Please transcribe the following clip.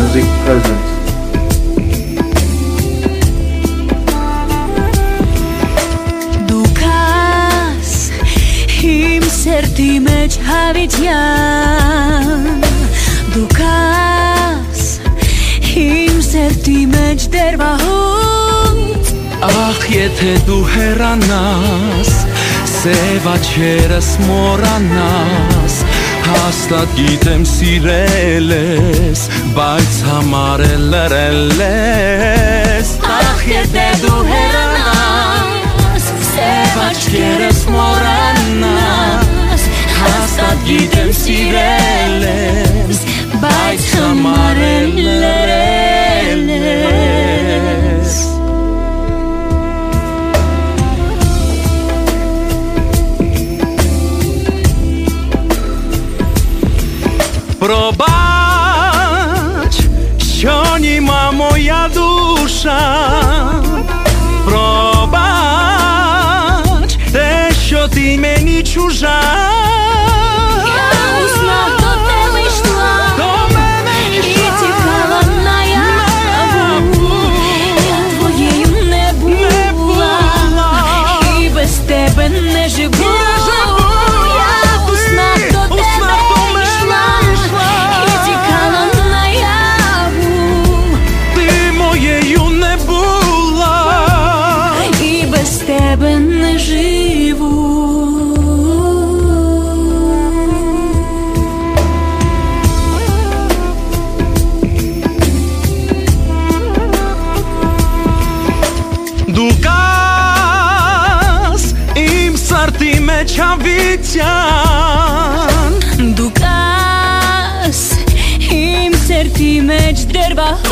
Music presents. Dukas im serti մեջ հավիտյան Dukas im serti մեջ դերվահոտ Ախ եթե դու հեռանաս Սև աչքերս մոռանաս Հաստատ գիտեմ սիրել ես Բայց համար էլ լրել ես Ախ եթե դու հեռանաս Սև աչքերս մոռանաս Հաստատ գիտեմ սիրել ես Բայց համար էլ լրել ես Пробач, що німа моя душа Пробач, те, що ти мені чужа Я уснав до тебе йшла І тікала наяву Я твоєю не була І без тебе не живу Я уснав до тебе йшла І тікала наяву Ти моєю не була І без тебе не живу Դու կաս իմ սրտի մեջ հավիտյան Դու կաս իմ սերտի մեջ դերվահոտ